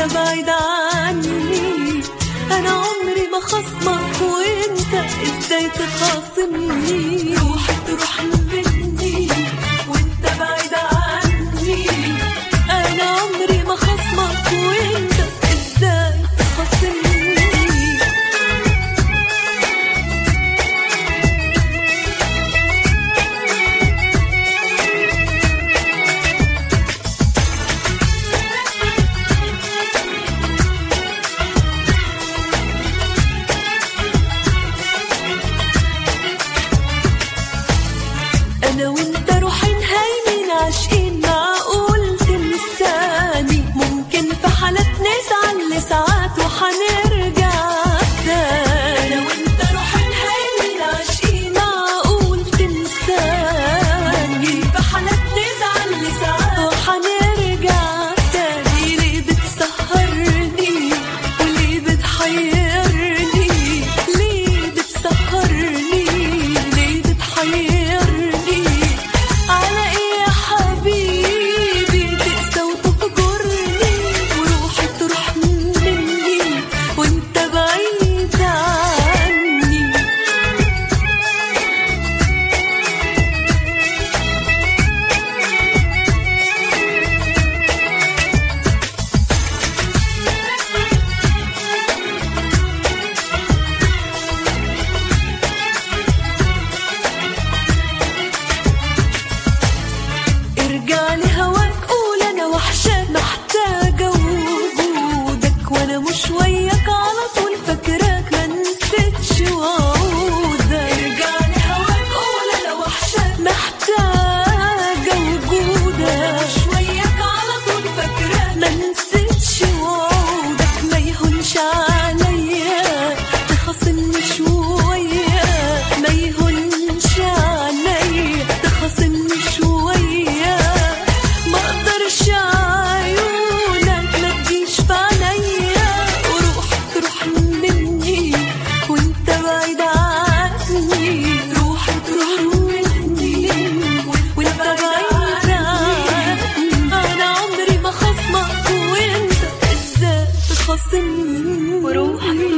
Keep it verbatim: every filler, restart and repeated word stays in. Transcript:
بعيد عني. انا عمري ما خصمك وانت ازاي تخاصمني. روح تروح مني وانت بعيد عني. انا عمري ما خصمك وانت ازاي تخاصمني. أنا وأنت روحين هايمين عاشقين، معقول تنساني؟ ممكن في حالات نزعل لساعات وحنرجع تاني. أنا وأنت روحين هايمين عاشقين، معقول تنساني؟ في حالات نزعل لساعات وحنرجع تاني. ليه بتسهرني وليه بتحيرني؟ ليه بتسهرني ليه بتحيرني؟ على ايه يا حبيبي تقسى وتهجرني؟ وروحي تروح مني وانت بعيد عني. ارجع لهواك قول انا وحشاك محتاجة وجودك، وانا مش وياك على طول فاكراك ما نسيتش وعودك. ارجع لهواك قول انا وحشاك محتاجة وجودك، مش وياك على طول فاكراك ما نسيتش وعودك. ما يهونش عليا تخاصمني شوية، ما يهونش عليا تخاصمني شوية. ما اقدرش عيونك ما تجيش في عليا. وروح تروح مني وانت بعيد عني. روح تروح مني وانت بعيد عني. انا عمري ما خصمك وانت ازاي تخاصمني. وروحي